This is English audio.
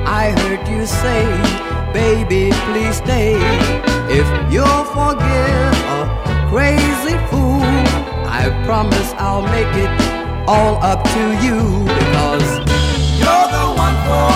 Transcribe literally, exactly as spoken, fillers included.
I heard you say, baby, please stay. If you'll forgive a crazy fool, I promise I'll make it all up to you, because you're the one for